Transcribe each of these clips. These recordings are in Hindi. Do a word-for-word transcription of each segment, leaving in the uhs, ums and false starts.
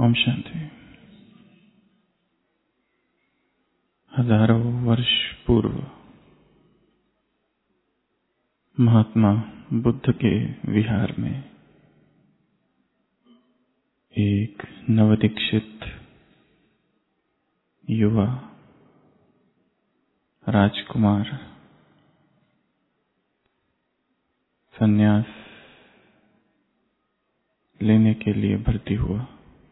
ओम शांति। हजारों वर्ष पूर्व महात्मा बुद्ध के विहार में एक नवदीक्षित युवा राजकुमार संन्यास लेने के लिए भर्ती हुआ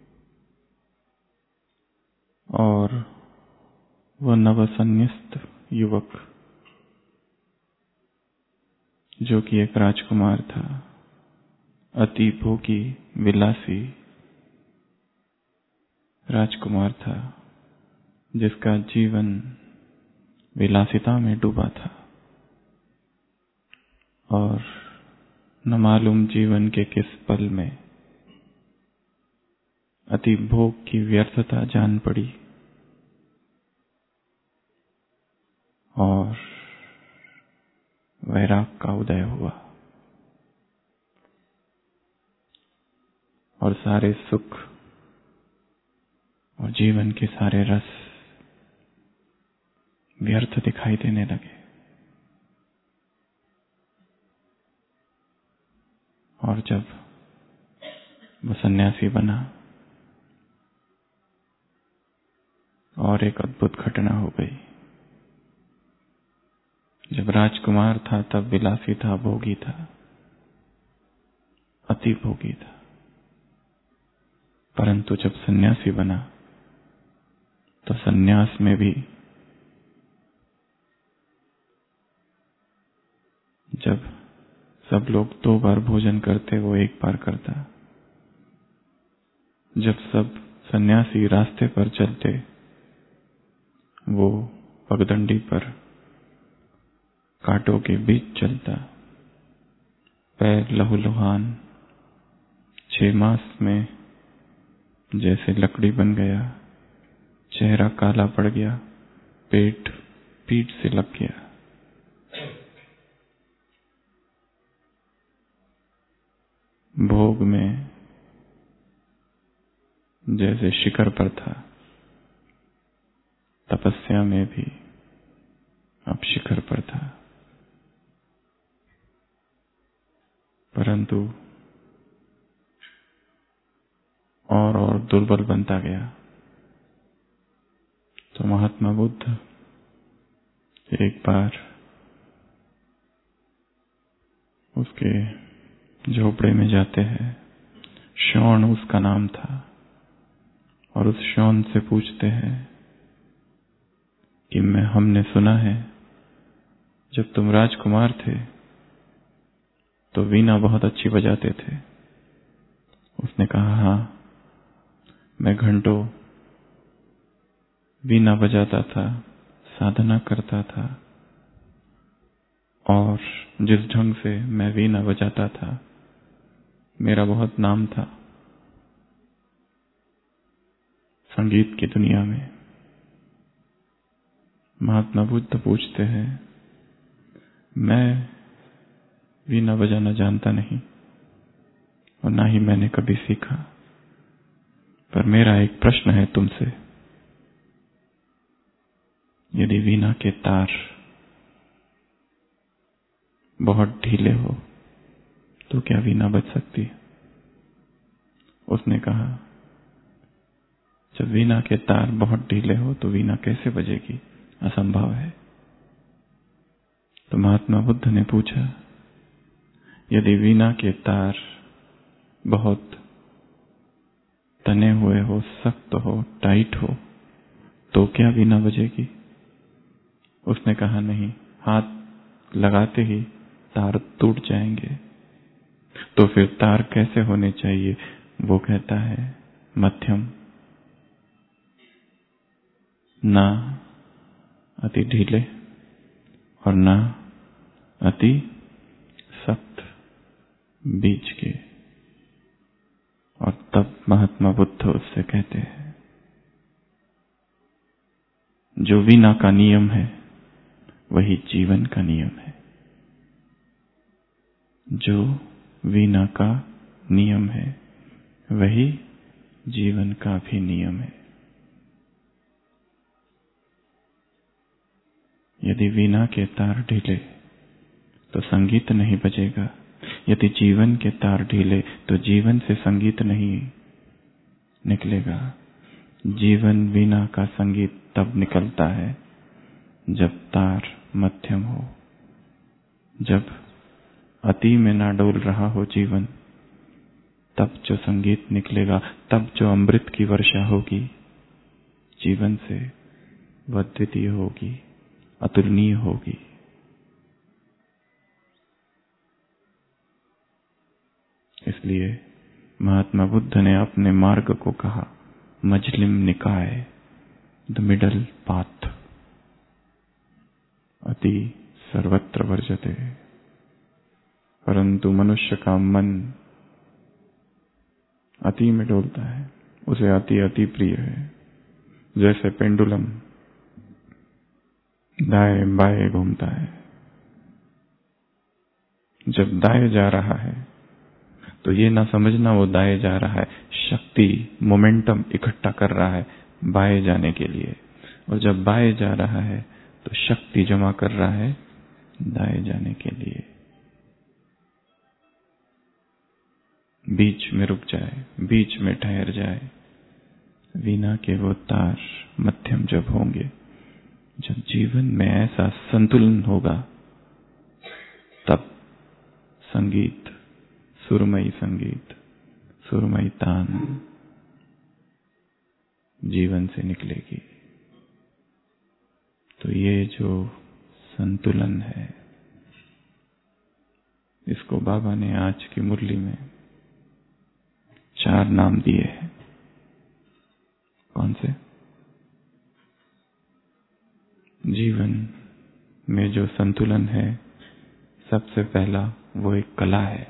और वह नवसंन्यास्त युवक जो कि एक राजकुमार था, अति भोगी विलासी राजकुमार था, जिसका जीवन विलासिता में डूबा था और न मालूम जीवन के किस पल में अति भोग की व्यर्थता जान पड़ी और वैराग का उदय हुआ और सारे सुख और जीवन के सारे रस व्यर्थ दिखाई देने लगे और जब वह सन्यासी बना और एक अद्भुत घटना हो गई। जब राजकुमार था तब विलासी था, भोगी था, अति भोगी था, परंतु जब सन्यासी बना तो सन्यास में भी जब सब लोग दो बार भोजन करते वो एक बार करता। जब सब सन्यासी रास्ते पर चलते वो पगडंडी पर कांटों के बीच चलता। पैर लहूलुहान, छह मास में जैसे लकड़ी बन गया, चेहरा काला पड़ गया, पेट पीठ से लग गया। भोग में जैसे शिखर पर था, तपस्या में भी अब शिखर पर था, परंतु और और दुर्बल बनता गया। तो महात्मा बुद्ध एक बार उसके झोपड़े में जाते हैं। शौन उसका नाम था और उस शौन से पूछते हैं कि मैं हमने सुना है जब तुम राजकुमार थे तो वीणा बहुत अच्छी बजाते थे। उसने कहा, हाँ, मैं घंटों वीणा बजाता था, साधना करता था और जिस ढंग से मैं वीणा बजाता था मेरा बहुत नाम था संगीत की दुनिया में। महात्मा बुद्ध पूछते हैं, मैं वीणा बजाना जानता नहीं और ना ही मैंने कभी सीखा, पर मेरा एक प्रश्न है तुमसे। यदि वीणा के तार बहुत ढीले हो तो क्या वीणा बज सकती है? उसने कहा, जब वीणा के तार बहुत ढीले हो तो वीणा कैसे बजेगी? असंभव है। तो महात्मा बुद्ध ने पूछा, यदि वीणा के तार बहुत तने हुए हो, सख्त हो, टाइट हो, तो क्या वीणा बजेगी? उसने कहा, नहीं, हाथ लगाते ही तार टूट जाएंगे। तो फिर तार कैसे होने चाहिए? वो कहता है, मध्यम, ना अति ढीले और ना अति सख्त, बीच के। और तब महात्मा बुद्ध उससे कहते हैं, जो वीणा का नियम है वही जीवन का नियम है। जो वीणा का नियम है वही जीवन का भी नियम है। यदि वीणा के तार ढीले तो संगीत नहीं बजेगा। यदि जीवन के तार ढीले तो जीवन से संगीत नहीं निकलेगा। जीवन वीणा का संगीत तब निकलता है जब तार मध्यम हो, जब अति में ना डोल रहा हो जीवन, तब जो संगीत निकलेगा, तब जो अमृत की वर्षा होगी जीवन से, वह द्वितीय होगी, अतुलनीय होगी। इसलिए महात्मा बुद्ध ने अपने मार्ग को कहा मजलिम निकाय, द मिडल पाथ। अति सर्वत्र वर्जते, परंतु मनुष्य का मन अति में डोलता है, उसे अति अति प्रिय है। जैसे पेंडुलम दाएं बाएं घूमता है, जब दाएं जा रहा है तो ये ना समझना वो दाएं जा रहा है, शक्ति मोमेंटम इकट्ठा कर रहा है बाएं जाने के लिए, और जब बाएं जा रहा है तो शक्ति जमा कर रहा है दाएं जाने के लिए। बीच में रुक जाए, बीच में ठहर जाए। वीणा के वो तार मध्यम जब होंगे, जब जीवन में ऐसा संतुलन होगा, तब संगीत, सुरमई संगीत, सुरमई तान जीवन से निकलेगी। तो ये जो संतुलन है, इसको बाबा ने आज की मुरली में चार नाम दिए हैं। कौन से? जीवन में जो संतुलन है, सबसे पहला वो एक कला है,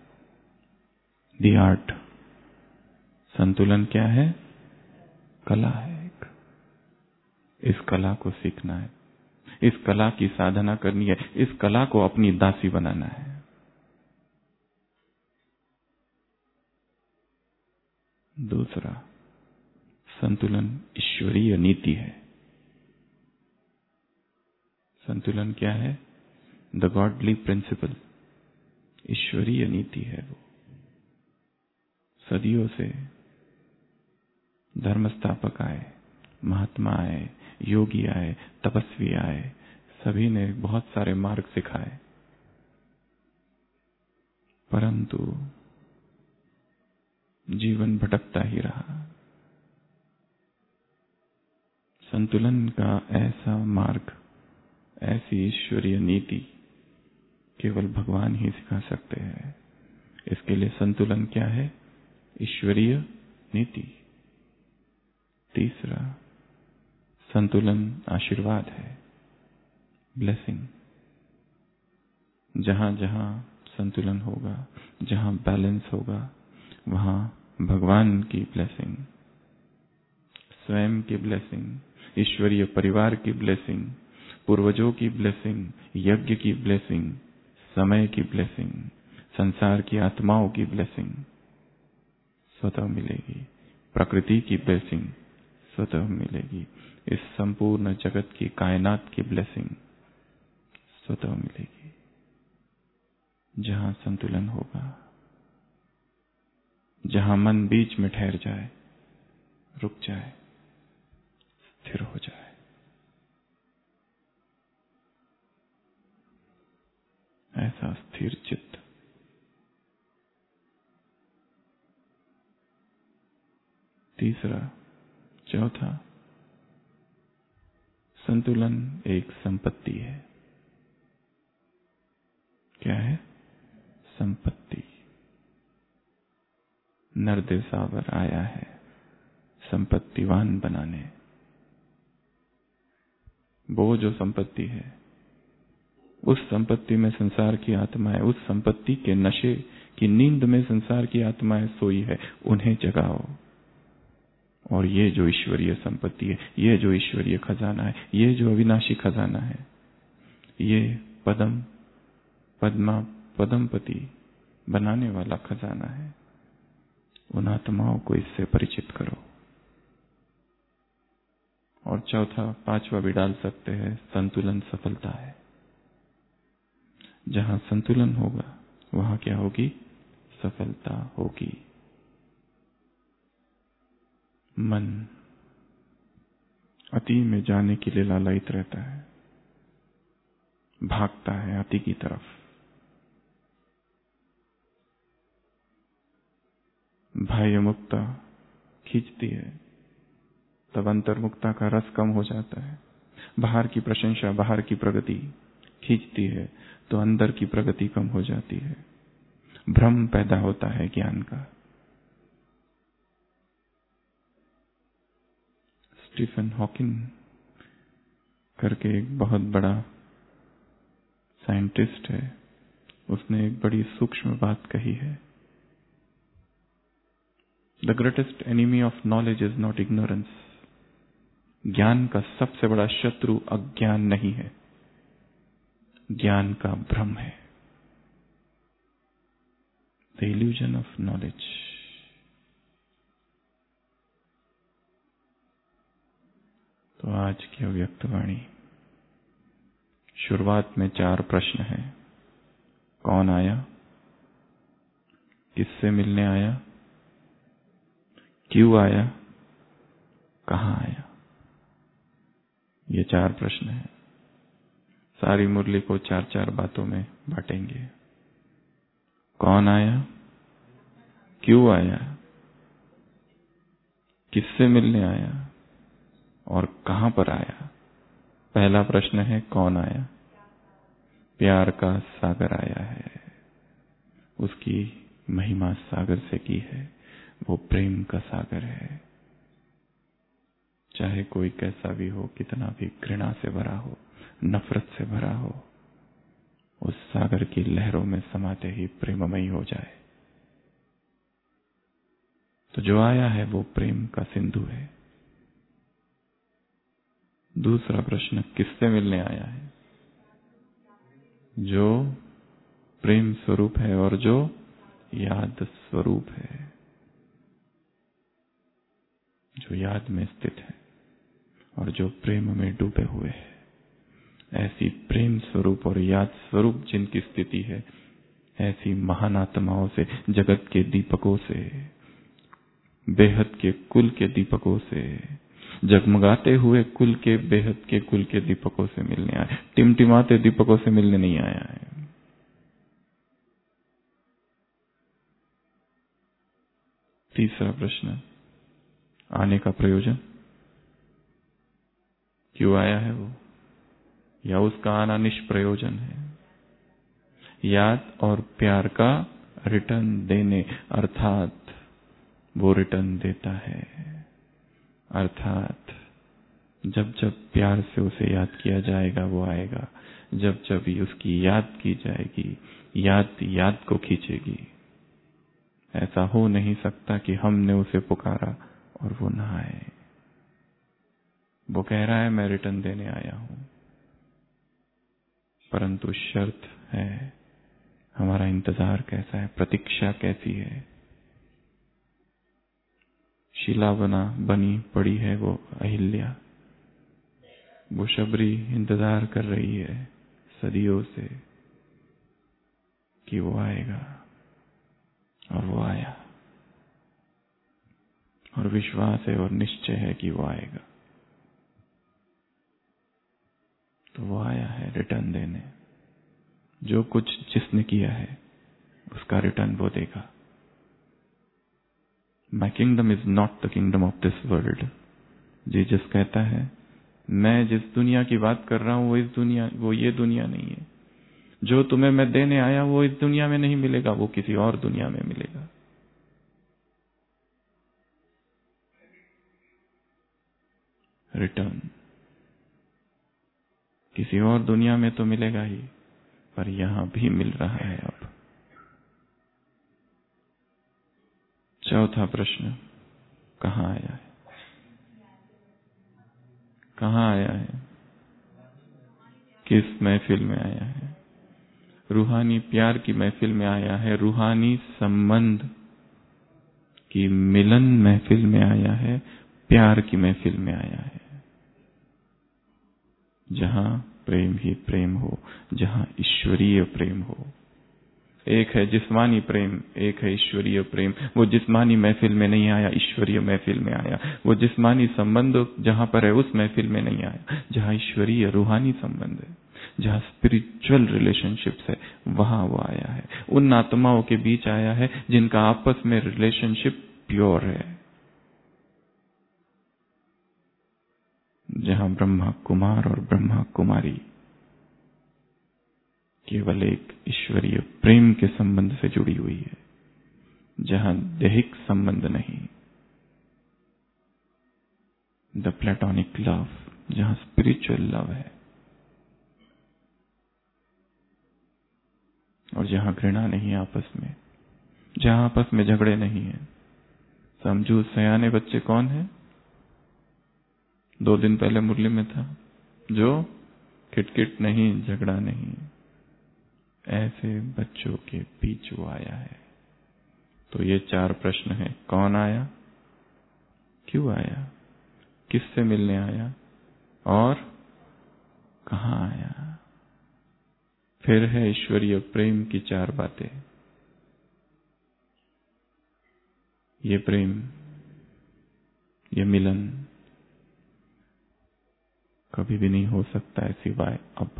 दी आर्ट। संतुलन क्या है? कला है एक। इस कला को सीखना है, इस कला की साधना करनी है, इस कला को अपनी दासी बनाना है। दूसरा, संतुलन ईश्वरीय नीति है। संतुलन क्या है? द गॉडली प्रिंसिपल, ईश्वरीय नीति है वो। सदियों से धर्म स्थापक आए, महात्मा आए, योगी आए, तपस्वी आए, सभी ने बहुत सारे मार्ग सिखाए, परंतु जीवन भटकता ही रहा। संतुलन का ऐसा मार्ग, ऐसी ईश्वरीय नीति केवल भगवान ही सिखा सकते हैं। इसके लिए संतुलन क्या है? ईश्वरीय नीति। तीसरा, संतुलन आशीर्वाद है, ब्लेसिंग। जहां जहां संतुलन होगा, जहां बैलेंस होगा, वहां भगवान की ब्लेसिंग, स्वयं की ब्लेसिंग, ईश्वरीय परिवार की ब्लेसिंग, पूर्वजों की ब्लेसिंग, यज्ञ की ब्लेसिंग, समय की ब्लेसिंग, संसार की आत्माओं की ब्लेसिंग स्वतः मिलेगी। प्रकृति की ब्लेसिंग स्वतः मिलेगी। इस संपूर्ण जगत की, कायनात की ब्लेसिंग स्वतः मिलेगी। जहां संतुलन होगा, जहां मन बीच में ठहर जाए, रुक जाए, स्थिर हो जाए। ऐसा स्थिर चित्त, तीसरा। चौथा, संतुलन एक संपत्ति है। क्या है? संपत्ति। नरदेसावर आया है संपत्तिवान बनाने। वो जो संपत्ति है, उस संपत्ति में संसार की आत्माएं, उस संपत्ति के नशे की नींद में संसार की आत्माएं सोई है, उन्हें जगाओ। और ये जो ईश्वरीय संपत्ति है, ये जो ईश्वरीय खजाना है, ये जो अविनाशी खजाना है, ये पदम पद्मा पदमपति बनाने वाला खजाना है। उन आत्माओं को इससे परिचित करो। और चौथा, पांचवा भी डाल सकते हैं, संतुलन सफलता है। जहां संतुलन होगा वहां क्या होगी? सफलता होगी। मन अति में जाने के लिए लालायित रहता है, भागता है अति की तरफ। बाह्य मुक्ता खींचती है, तब अंतर्मुक्ता का रस कम हो जाता है। बाहर की प्रशंसा, बाहर की प्रगति खींचती है तो अंदर की प्रगति कम हो जाती है। भ्रम पैदा होता है ज्ञान का। स्टीफन हॉकिंग करके एक बहुत बड़ा साइंटिस्ट है, उसने एक बड़ी सूक्ष्म बात कही है। The greatest enemy of knowledge is not ignorance. ज्ञान का सबसे बड़ा शत्रु अज्ञान नहीं है, ज्ञान का भ्रम है। The illusion of knowledge. तो आज की अव्यक्तवाणी, शुरुआत में चार प्रश्न हैं। कौन आया? किससे मिलने आया? क्यों आया? कहां आया? ये चार प्रश्न हैं। सारी मुरली को चार चार बातों में बांटेंगे। कौन आया? क्यों आया? किससे मिलने आया? और कहां पर आया? पहला प्रश्न है, कौन आया? प्यार का सागर आया है। उसकी महिमा सागर से की है। वो प्रेम का सागर है। चाहे कोई कैसा भी हो, कितना भी घृणा से भरा हो, नफरत से भरा हो, उस सागर की लहरों में समाते ही प्रेममयी हो जाए। तो जो आया है वो प्रेम का सिंधु है। दूसरा प्रश्न, किससे मिलने आया है? जो प्रेम स्वरूप है और जो याद स्वरूप है, जो याद में स्थित है और जो प्रेम में डूबे हुए हैं। ऐसी प्रेम स्वरूप और याद स्वरूप जिनकी स्थिति है, ऐसी महान आत्माओं से, जगत के दीपकों से, बेहद के कुल के दीपकों से, जगमगाते हुए कुल के, बेहद के कुल के दीपकों से मिलने आया। टिमटिमाते दीपकों से मिलने नहीं आया है। तीसरा प्रश्न, आने का प्रयोजन। क्यों आया है वो, या उसका आना निष्प्रयोजन है? याद और प्यार का रिटर्न देने, अर्थात वो रिटर्न देता है। अर्थात जब जब प्यार से उसे याद किया जाएगा वो आएगा। जब जब भी उसकी याद की जाएगी, याद याद को खींचेगी। ऐसा हो नहीं सकता कि हमने उसे पुकारा और वो ना आए। वो कह रहा है मैं रिटर्न देने आया हूं, परंतु शर्त है, हमारा इंतजार कैसा है, प्रतीक्षा कैसी है। शिला बना बनी पड़ी है वो अहिल्या, वो शबरी इंतजार कर रही है सदियों से कि वो आएगा, और वो आया। और विश्वास है और निश्चय है कि वो आएगा। तो वो आया है रिटर्न देने। जो कुछ जिसने किया है उसका रिटर्न वो देगा। My kingdom is not the kingdom of this world. Jesus कहता है, मैं जिस दुनिया की बात कर रहा हूं वो इस दुनिया वो ये दुनिया नहीं है। जो तुम्हें मैं देने आया वो इस दुनिया में नहीं मिलेगा, वो किसी और दुनिया में मिलेगा। रिटर्न किसी और दुनिया में तो मिलेगा ही, पर यहां भी मिल रहा है अब। चौथा प्रश्न, कहां आया है? कहां आया है? किस महफिल में आया है? रूहानी प्यार की महफिल में आया है। रूहानी संबंध कि मिलन महफिल में आया है, प्यार की महफिल में आया है, जहां प्रेम ही प्रेम हो, जहां ईश्वरीय प्रेम हो। एक है जिस्मानी प्रेम, एक है ईश्वरीय प्रेम। वो जिस्मानी महफिल में नहीं आया, ईश्वरीय महफिल में आया। वो जिस्मानी संबंध जहां पर है उस महफिल में नहीं आया, जहां ईश्वरीय रूहानी संबंध है, जहां स्पिरिचुअल रिलेशनशिप्स है, वहां वो आया है। उन आत्माओं के बीच आया है जिनका आपस में रिलेशनशिप प्योर है, जहां ब्रह्मा कुमार और ब्रह्मा कुमारी केवल एक ईश्वरीय प्रेम के संबंध से जुड़ी हुई है, जहां दैहिक संबंध नहीं। द प्लेटोनिक लव, जहां स्पिरिचुअल लव है, और जहां घृणा नहीं आपस में, जहां आपस में झगड़े नहीं है। समझू सयाने बच्चे कौन है? दो दिन पहले मुरली में था, जो खिटखिट नहीं, झगड़ा नहीं, ऐसे बच्चों के बीच वो आया है। तो ये चार प्रश्न हैं। कौन आया, क्यों आया, किससे मिलने आया और कहां आया। फिर है ईश्वरीय प्रेम की चार बातें। ये प्रेम, ये मिलन कभी भी नहीं हो सकता है सिवाय अब,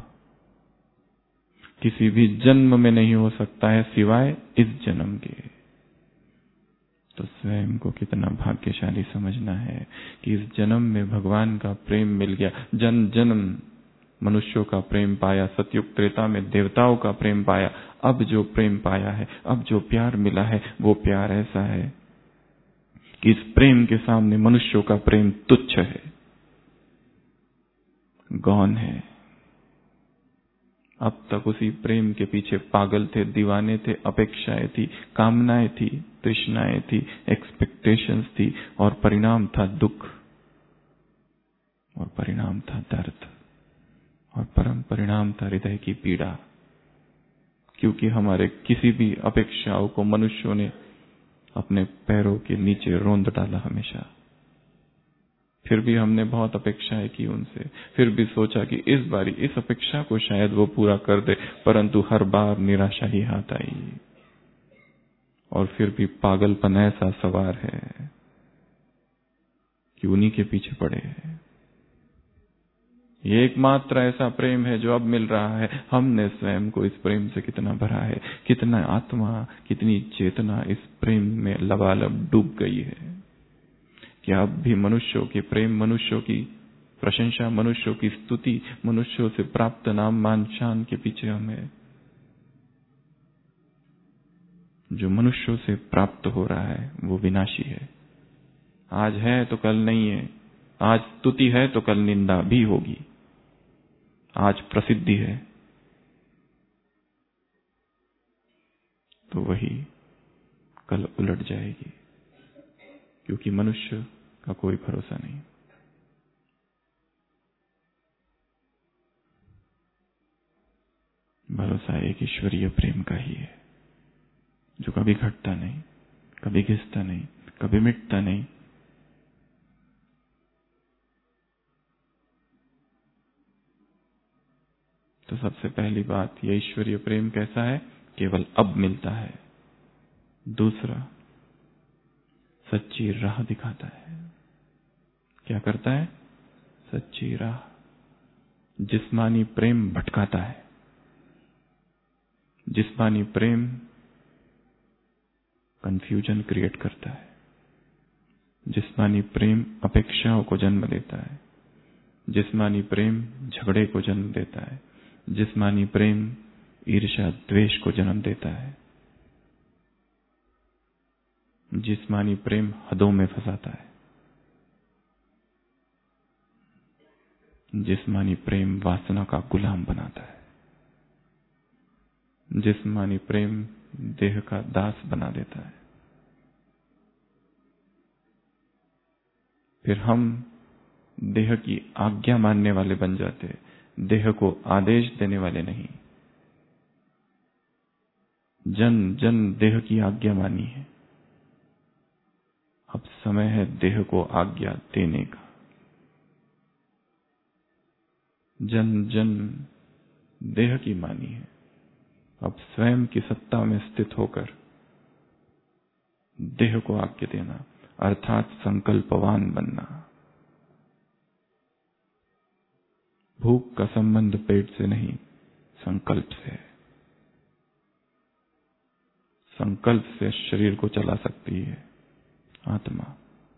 किसी भी जन्म में नहीं हो सकता है सिवाय इस जन्म के। तो स्वयं को कितना भाग्यशाली समझना है कि इस जन्म में भगवान का प्रेम मिल गया। जन्म जन्म मनुष्यों का प्रेम पाया, सतयुग त्रेता में देवताओं का प्रेम पाया। अब जो प्रेम पाया है, अब जो प्यार मिला है, वो प्यार ऐसा है कि इस प्रेम के सामने मनुष्यों का प्रेम तुच्छ है, गौण है। अब तक उसी प्रेम के पीछे पागल थे, दीवाने थे, अपेक्षाएं थी, कामनाएं थी, तृष्णाएं थी, एक्सपेक्टेशंस थी, और परिणाम था दुख, और परिणाम था दर्द, और परम परिणाम था हृदय की पीड़ा। क्योंकि हमारे किसी भी अपेक्षाओं को मनुष्यों ने अपने पैरों के नीचे रोंद डाला हमेशा। फिर भी हमने बहुत अपेक्षाएं की उनसे, फिर भी सोचा कि इस बारी इस अपेक्षा को शायद वो पूरा कर दे, परंतु हर बार निराशा ही हाथ आई। और फिर भी पागलपन ऐसा सवार है कि उन्हीं के पीछे पड़े हैं। ये एकमात्र ऐसा प्रेम है जो अब मिल रहा है। हमने स्वयं को इस प्रेम से कितना भरा है, कितना आत्मा, कितनी चेतना इस प्रेम में लबालब डूब गई है कि अब भी मनुष्यों के प्रेम, मनुष्यों की प्रशंसा, मनुष्यों की स्तुति, मनुष्यों से प्राप्त नाम मान शान के पीछे हमें जो मनुष्यों से प्राप्त हो रहा है वो विनाशी है। आज है तो कल नहीं है, आज स्तुति है तो कल निंदा भी होगी, आज प्रसिद्धि है तो वही कल उलट जाएगी, क्योंकि मनुष्य का कोई भरोसा नहीं। भरोसा एक ईश्वरीय प्रेम का ही है, जो कभी घटता नहीं, कभी घिसता नहीं, कभी मिटता नहीं। तो सबसे पहली बात, यह ईश्वरीय प्रेम कैसा है? केवल अब मिलता है। दूसरा, सच्ची राह दिखाता है। क्या करता है? सच्ची राह। जिस्मानी प्रेम भटकाता है, जिस्मानी प्रेम कंफ्यूजन क्रिएट करता है, जिस्मानी प्रेम अपेक्षाओं को जन्म देता है, जिस्मानी प्रेम झगड़े को जन्म देता है, जिस्मानी प्रेम ईर्ष्या द्वेष को जन्म देता है, जिस्मानी प्रेम हदों में फंसाता है, जिस्मानी प्रेम वासना का गुलाम बनाता है, जिस्मानी प्रेम देह का दास बना देता है। फिर हम देह की आज्ञा मानने वाले बन जाते, देह को आदेश देने वाले नहीं। जन जन देह की आज्ञा मानी है, अब समय है देह को आज्ञा देने का। जन्म जन्म देह की मानी है, अब स्वयं की सत्ता में स्थित होकर देह को आज्ञा देना, अर्थात संकल्पवान बनना। भूख का संबंध पेट से नहीं, संकल्प से। संकल्प से शरीर को चला सकती है आत्मा।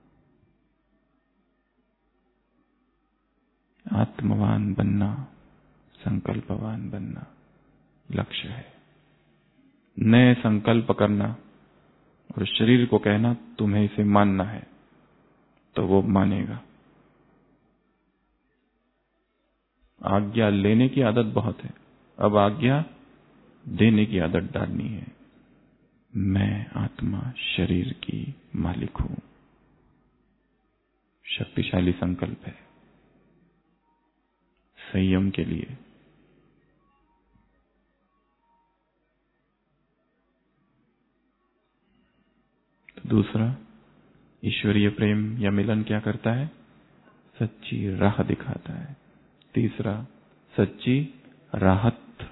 आत्मवान बनना, संकल्पवान बनना लक्ष्य है। नए संकल्प करना और शरीर को कहना तुम्हें इसे मानना है, तो वो मानेगा। आज्ञा लेने की आदत बहुत है, अब आज्ञा देने की आदत डालनी है। मैं आत्मा शरीर की मालिक हूं। शक्तिशाली संकल्प है संयम के लिए। तो दूसरा, ईश्वरीय प्रेम या मिलन क्या करता है? सच्ची राह दिखाता है। तीसरा, सच्ची राहत।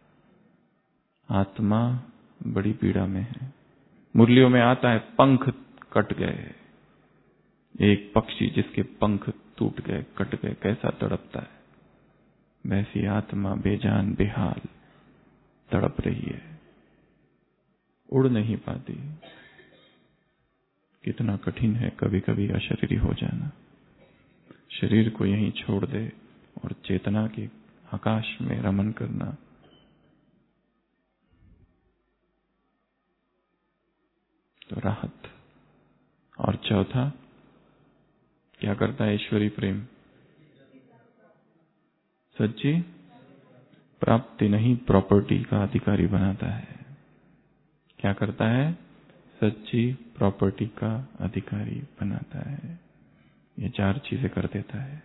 आत्मा बड़ी पीड़ा में है। मुरलियों में आता है पंख कट गए। एक पक्षी जिसके पंख टूट गए, कट गए, कैसा तड़पता है, वैसी आत्मा बेजान बेहाल तड़प रही है, उड़ नहीं पाती। कितना कठिन है कभी कभी अशरीरी हो जाना। शरीर को यहीं छोड़ दे और चेतना के आकाश में रमन करना। तो राहत। और चौथा क्या करता है ईश्वरी प्रेम? सच्ची प्राप्ति नहीं, प्रॉपर्टी का अधिकारी बनाता है। क्या करता है? सच्ची प्रॉपर्टी का अधिकारी बनाता है। ये चार चीजें कर देता है।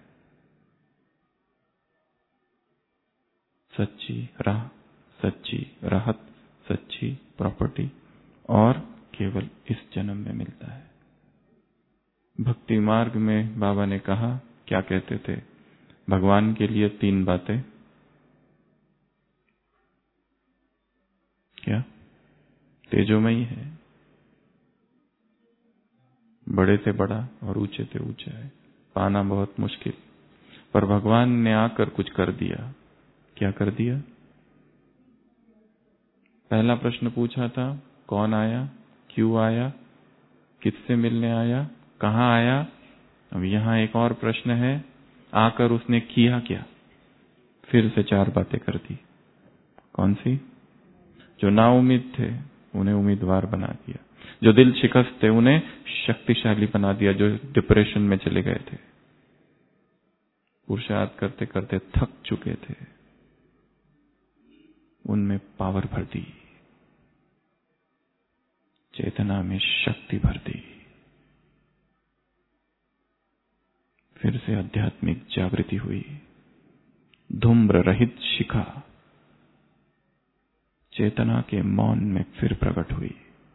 सच्ची राह, सच्ची राहत, सच्ची प्रॉपर्टी, और केवल इस जन्म में मिलता है। भक्ति मार्ग में बाबा ने कहा, क्या कहते थे? भगवान के लिए तीन बातें। क्या? तेजोमयी है, बड़े से बड़ा और ऊंचे से ऊंचा है, पाना बहुत मुश्किल, पर भगवान ने आकर कुछ कर दिया। क्या कर दिया? पहला प्रश्न पूछा था, कौन आया, क्यों आया, किससे मिलने आया, कहां आया। अब यहां एक और प्रश्न है, आकर उसने किया क्या? फिर से चार बातें कर दी। कौन सी? जो ना उम्मीद थे उन्हें उम्मीदवार बना दिया, जो दिल शिकस्त थे उन्हें शक्तिशाली बना दिया, जो डिप्रेशन में चले गए थे, पुरुषार्थ करते करते थक चुके थे, उनमें पावर भर दी, चेतना में शक्ति भर दी। फिर से आध्यात्मिक जागृति हुई। धूम्र रहित शिखा चेतना के मौन में फिर प्रकट हुई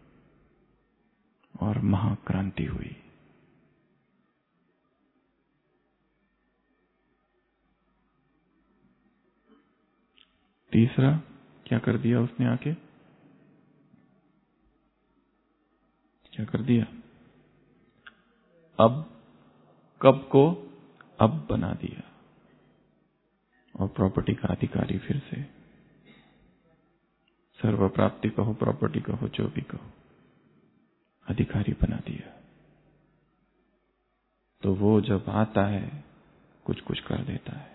और महाक्रांति हुई। तीसरा क्या कर दिया उसने आके? क्या कर दिया? अब कब को अब बना दिया, और प्रॉपर्टी का अधिकारी फिर से। सर्व प्राप्ति कहो, प्रॉपर्टी कहो, जो भी कहो, अधिकारी बना दिया। तो वो जब आता है कुछ कुछ कर देता है।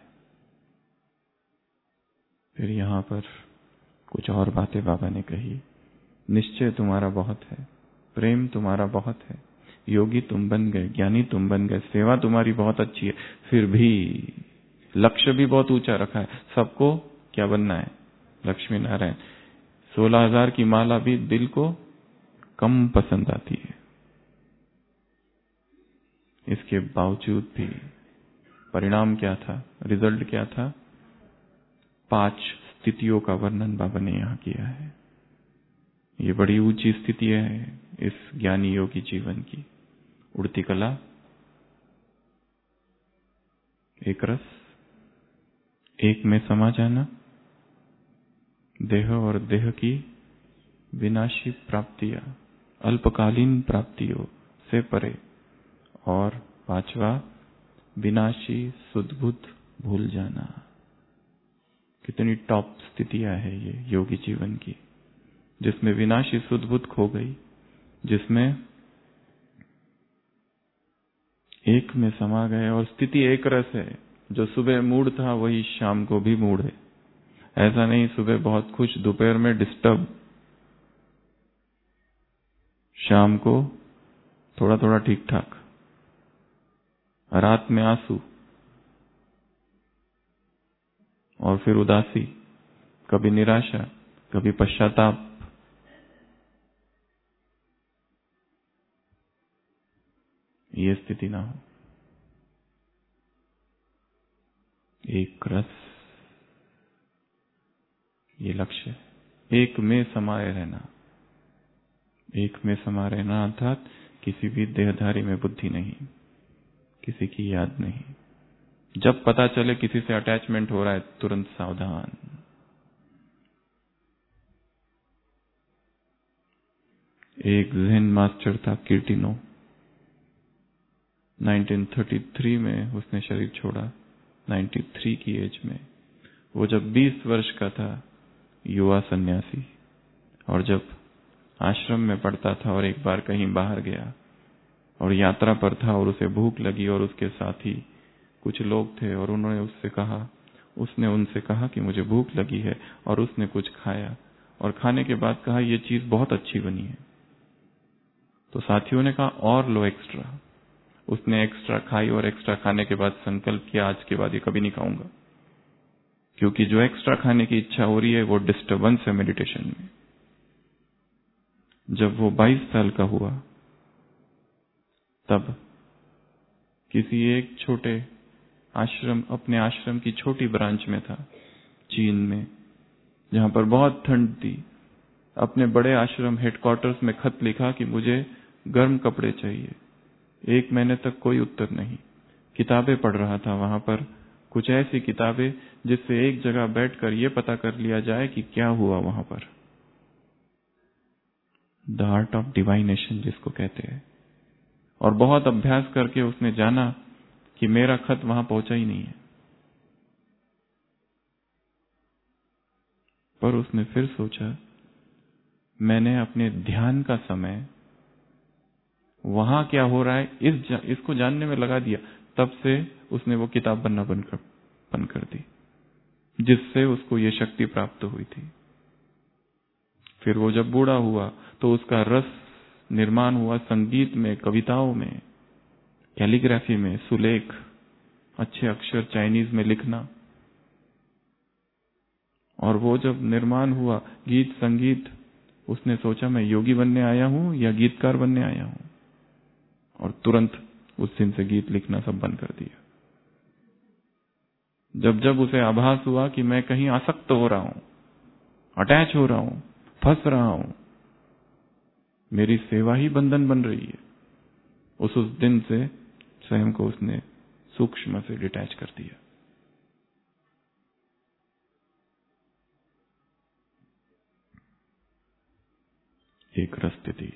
फिर यहां पर कुछ और बातें बाबा ने कही। निश्चय तुम्हारा बहुत है, प्रेम तुम्हारा बहुत है, योगी तुम बन गए, ज्ञानी तुम बन गए, सेवा तुम्हारी बहुत अच्छी है, फिर भी लक्ष्य भी बहुत ऊंचा रखा है। सबको क्या बनना है? लक्ष्मी नारायण। सोलह हजार की माला भी दिल को कम पसंद आती है। इसके बावजूद भी परिणाम क्या था, रिजल्ट क्या था? पांच स्थितियों का वर्णन बाबा ने यहां किया है। ये बड़ी ऊंची स्थिति है इस ज्ञानी योगी जीवन की। उड़ती कला, एक रस, एक में समा जाना, देह और देह की विनाशी प्राप्तियां, अल्पकालीन प्राप्तियों से परे, और पांचवा विनाशी सुध बुध भूल जाना। कितनी टॉप स्थितियां है ये योगी जीवन की, जिसमें विनाशी सुध बुध खो गई, जिसमें एक में समा गए और स्थिति एक रस है। जो सुबह मूड था वही शाम को भी मूड है। ऐसा नहीं सुबह बहुत खुश, दोपहर में डिस्टर्ब, शाम को थोड़ा थोड़ा ठीक ठाक, रात में आंसू और फिर उदासी, कभी निराशा, कभी पश्चाताप। ये स्थिति ना हो। एक रस, ये लक्ष्य है। एक में समाये रहना, एक में समा रहना अर्थात किसी भी देहधारी में बुद्धि नहीं, किसी की याद नहीं। जब पता चले किसी से अटैचमेंट हो रहा है, तुरंत सावधान। एक ज़ेन मास्टर था कीर्तिनो, उन्नीस सौ तैंतीस में उसने शरीर छोड़ा, तिरानवे की एज में। वो जब बीस वर्ष का था, युवा सन्यासी, और जब आश्रम में पढ़ता था और एक बार कहीं बाहर गया और यात्रा पर था और उसे भूख लगी और उसके साथी कुछ लोग थे और उन्होंने उससे कहा उसने उनसे कहा कि मुझे भूख लगी है, और उसने कुछ खाया और खाने के बाद कहा ये चीज बहुत अच्छी बनी है। तो साथियों ने कहा और लो एक्स्ट्रा। उसने एक्स्ट्रा खाई और एक्स्ट्रा खाने के बाद संकल्प किया आज के बाद ये कभी नहीं खाऊंगा, क्योंकि जो एक्स्ट्रा खाने की इच्छा हो रही है वो डिस्टर्बेंस है मेडिटेशन में। जब वो बाईस साल का हुआ तब किसी एक छोटे आश्रम, अपने आश्रम की छोटी ब्रांच में था चीन में, जहां पर बहुत ठंड थी। अपने बड़े आश्रम हेडक्वार्टर्स में खत लिखा कि मुझे गर्म कपड़े चाहिए। एक महीने तक कोई उत्तर नहीं। किताबें पढ़ रहा था वहां पर, कुछ ऐसी किताबें जिससे एक जगह बैठकर ये पता कर लिया जाए कि क्या हुआ वहां पर। द आर्ट ऑफ डिवाइनेशन जिसको कहते हैं। और बहुत अभ्यास करके उसने जाना कि मेरा खत वहां पहुंचा ही नहीं है। पर उसने फिर सोचा, मैंने अपने ध्यान का समय वहां क्या हो रहा है इस जा, इसको जानने में लगा दिया। तब से उसने वो किताब बनना बंद कर, बंद कर दी, जिससे उसको ये शक्ति प्राप्त हुई थी। फिर वो जब बूढ़ा हुआ तो उसका रस निर्माण हुआ संगीत में, कविताओं में, कैलीग्राफी में, सुलेख, अच्छे अक्षर चाइनीज में लिखना। और वो जब निर्माण हुआ गीत संगीत, उसने सोचा मैं योगी बनने आया हूं या गीतकार बनने आया हूं, और तुरंत उस दिन से गीत लिखना सब बंद कर दिया। जब जब उसे आभास हुआ कि मैं कहीं आसक्त हो रहा हूं, अटैच हो रहा हूं, फंस रहा हूं, मेरी सेवा ही बंधन बन रही है, उस उस दिन से स्वयं को उसने सूक्ष्म से डिटैच कर दिया। एक रस स्थिति,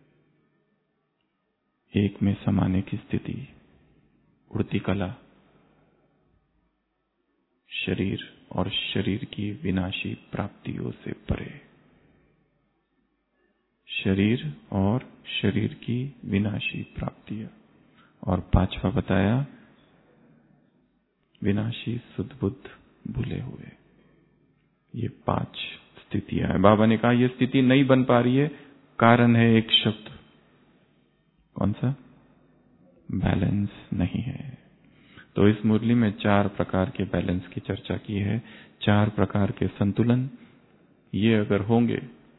एक में समाने की स्थिति, उड़ती कला, शरीर और शरीर की विनाशी प्राप्तियों से परे। शरीर और शरीर की विनाशी प्राप्तियां। और पांचवा बताया विनाशी सुध बुद्ध भूले हुए। ये पांच स्थितियां हैं। बाबा ने कहा यह स्थिति नहीं बन पा रही है, कारण है एक शब्द, कौन सा? बैलेंस नहीं है। तो इस मुरली में चार प्रकार के बैलेंस की चर्चा की है, चार प्रकार के संतुलन। ये अगर होंगे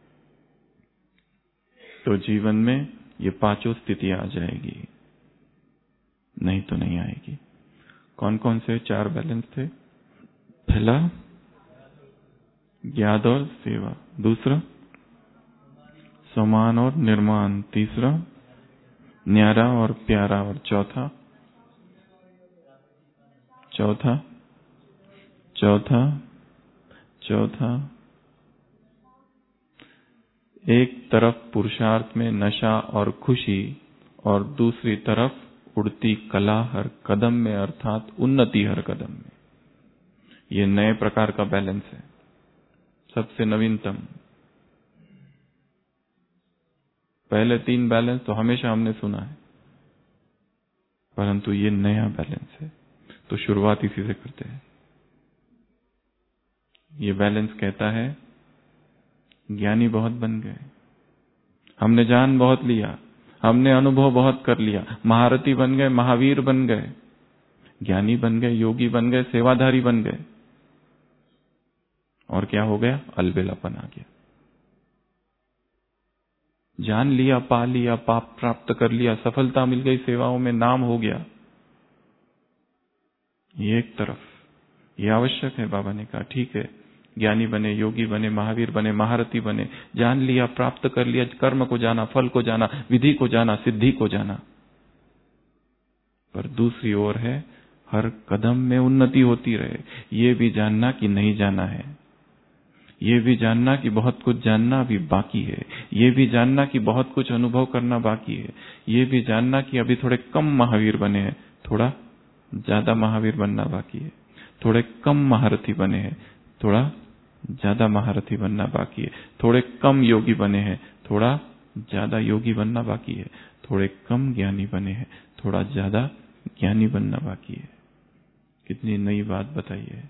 तो जीवन में ये पांचों स्थितियां आ जाएगी, नहीं तो नहीं आएगी। कौन कौन से चार बैलेंस थे? पहला ज्ञात और सेवा, दूसरा समान और निर्माण, तीसरा न्यारा और प्यारा, और चौथा चौथा चौथा चौथा एक तरफ पुरुषार्थ में नशा और खुशी, और दूसरी तरफ उड़ती कला हर कदम में, अर्थात उन्नति हर कदम में। ये नए प्रकार का बैलेंस है, सबसे नवीनतम। पहले तीन बैलेंस तो हमेशा हमने सुना है, परंतु ये नया बैलेंस है, तो शुरुआत इसी से करते हैं। ये बैलेंस कहता है, ज्ञानी बहुत बन गए, हमने जान बहुत लिया, हमने अनुभव बहुत कर लिया, महारथी बन गए, महावीर बन गए, ज्ञानी बन गए, योगी बन गए, सेवाधारी बन गए, और क्या हो गया? अलबेलापन आ गया। जान लिया, पा लिया, पाप प्राप्त कर लिया, सफलता मिल गई, सेवाओं में नाम हो गया। ये एक तरफ, ये आवश्यक है। बाबा ने कहा ठीक है, ज्ञानी बने, योगी बने, महावीर बने, महारथी बने, जान लिया, प्राप्त कर लिया, कर्म को जाना, फल को जाना, विधि को जाना, सिद्धि को जाना, पर दूसरी ओर है हर कदम में उन्नति होती रहे। ये भी जानना कि नहीं जाना है, ये भी जानना कि बहुत कुछ जानना अभी बाकी है, ये भी जानना कि बहुत कुछ अनुभव करना बाकी है, ये भी जानना कि अभी थोड़े कम महावीर बने हैं, थोड़ा ज्यादा महावीर बनना बाकी है, थोड़े कम महारथी बने हैं, थोड़ा ज्यादा महारथी बनना बाकी है, थोड़े कम योगी बने हैं, थोड़ा ज्यादा योगी बनना बाकी है, थोड़े कम ज्ञानी बने हैं, थोड़ा ज्यादा ज्ञानी बनना बाकी है। कितनी नई बात बताइए।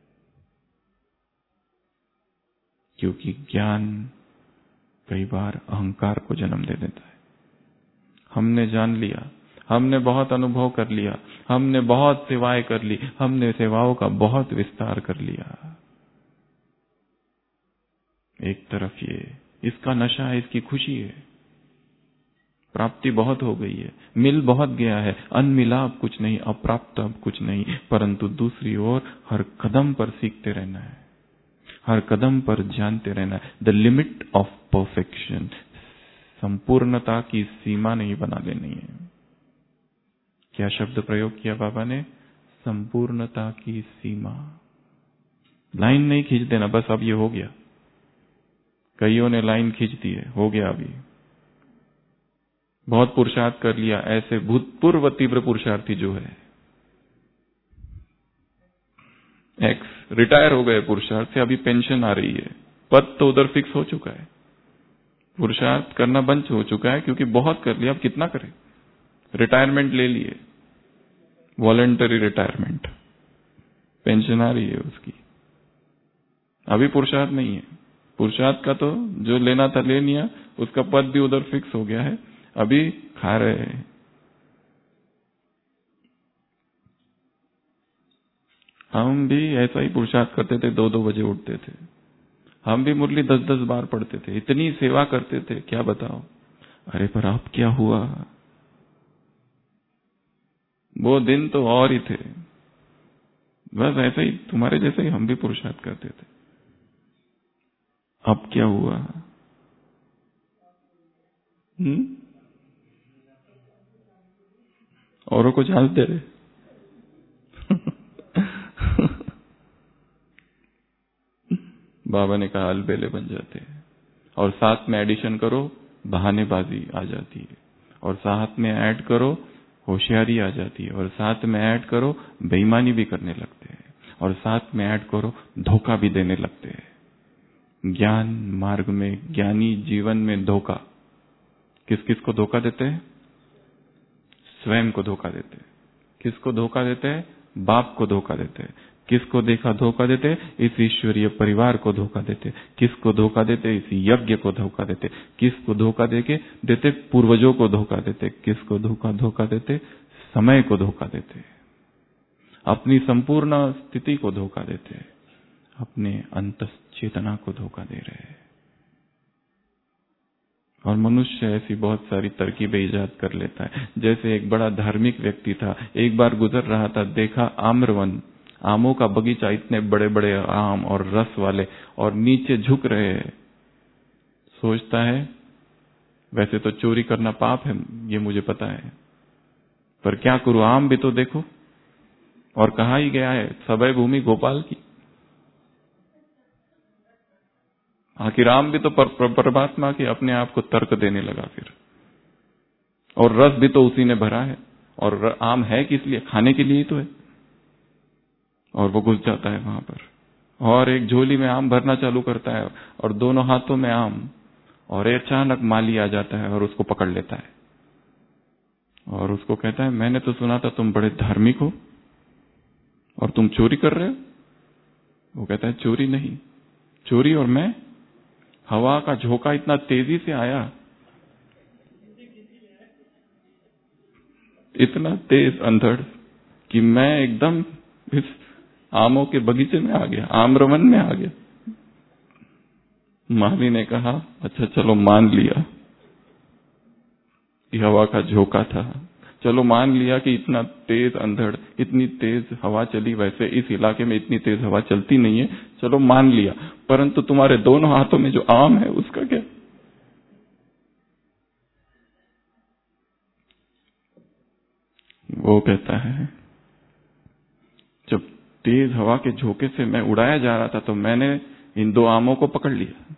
क्योंकि ज्ञान कई बार अहंकार को जन्म दे देता है। हमने जान लिया, हमने बहुत अनुभव कर लिया, हमने बहुत सेवाएं कर ली, हमने सेवाओं का बहुत विस्तार कर लिया। एक तरफ ये इसका नशा है, इसकी खुशी है, प्राप्ति बहुत हो गई है, मिल बहुत गया है, अन्न मिला अब कुछ नहीं, अप्राप्त अब कुछ नहीं, परंतु दूसरी ओर हर कदम पर सीखते रहना है, हर कदम पर जानते रहना है। द लिमिट ऑफ परफेक्शन, संपूर्णता की सीमा नहीं बना देनी है। क्या शब्द प्रयोग किया बाबा ने? संपूर्णता की सीमा। लाइन नहीं खींच देना, बस अब ये हो गया। कईयों ने लाइन खींच दी है, हो गया अभी, बहुत पुरुषार्थ कर लिया। ऐसे भूतपूर्व तीव्र पुरुषार्थी जो है, एक्स रिटायर हो गए पुरुषार्थ से, अभी पेंशन आ रही है, पद तो उधर फिक्स हो चुका है, पुरुषार्थ करना बंद हो चुका है, क्योंकि बहुत कर लिया, अब कितना करें। रिटायरमेंट ले लिए, वॉलंटरी रिटायरमेंट, पेंशन आ रही है उसकी, अभी पुरुषार्थ नहीं है। पुरुषार्थ का तो जो लेना था ले लिया, उसका पद भी उधर फिक्स हो गया है, अभी खा रहे हैं। हम भी ऐसा ही पुरुषार्थ करते थे, दो दो बजे उठते थे, हम भी मुरली दस दस बार पढ़ते थे, इतनी सेवा करते थे, क्या बताओ। अरे पर अब क्या हुआ? वो दिन तो और ही थे। बस ऐसे ही तुम्हारे जैसे ही हम भी पुरुषार्थ करते थे। अब क्या हुआ? हम्म औरों को झांस दे रहे। बाबा ने कहा अलबेले बन जाते हैं, और साथ में एडिशन करो, बहानेबाजी आ जाती है, और साथ में ऐड करो, होशियारी आ जाती है, और साथ में ऐड करो, बेईमानी भी करने लगते हैं, और साथ में ऐड करो, धोखा भी देने लगते हैं। ज्ञान मार्ग में, ज्ञानी जीवन में धोखा, किस किस को धोखा देते हैं? स्वयं को धोखा देते हैं। किसको धोखा देते हैं? बाप को धोखा देते हैं। किसको देखा धोखा देते? इस ईश्वरीय परिवार को धोखा देते। किसको धोखा देते? इस यज्ञ को धोखा देते। किसको धोखा देके देते? पूर्वजों को धोखा देते। किसको धोखा धोखा देते? समय को धोखा देते, अपनी संपूर्ण स्थिति को धोखा देते, अपने अंतस चेतना को धोखा दे रहे हैं। और मनुष्य ऐसी बहुत सारी तरकीबें ईजाद कर लेता है। जैसे एक बड़ा धार्मिक व्यक्ति था, एक बार गुजर रहा था, देखा आम्रवन, आमों का बगीचा, इतने बड़े बड़े आम और रस वाले, और नीचे झुक रहे हैं। सोचता है वैसे तो चोरी करना पाप है, ये मुझे पता है, पर क्या करूं, आम भी तो देखो। और कहा ही गया है सबय भूमि गोपाल की। आखिर आम भी तो पर, पर, परमात्मा के अपने आप को तर्क देने लगा फिर, और रस भी तो उसी ने भरा है, और आम है किस लिए, खाने के लिए ही तो है। और वो घुस जाता है वहां पर, और एक झोली में आम भरना चालू करता है, और दोनों हाथों में आम, और अचानक माली आ जाता है और उसको पकड़ लेता है, और उसको कहता है मैंने तो सुना था तुम बड़े धार्मिक हो और तुम चोरी कर रहे हो। वो कहता है चोरी नहीं, चोरी और मैं, हवा का झोंका इतना तेजी से आया, इतना तेज अंधड़ कि मैं एकदम इस आमों के बगीचे में आ गया, आम्रवन में आ गया। माली ने कहा अच्छा चलो मान लिया कि हवा का झोंका था, चलो मान लिया कि इतना तेज अंधड़, इतनी तेज हवा चली, वैसे इस इलाके में इतनी तेज हवा चलती नहीं है, चलो मान लिया, परंतु तुम्हारे दोनों हाथों में जो आम है उसका क्या। वो कहता है जब तेज हवा के झोंके से मैं उड़ाया जा रहा था तो मैंने इन दो आमों को पकड़ लिया।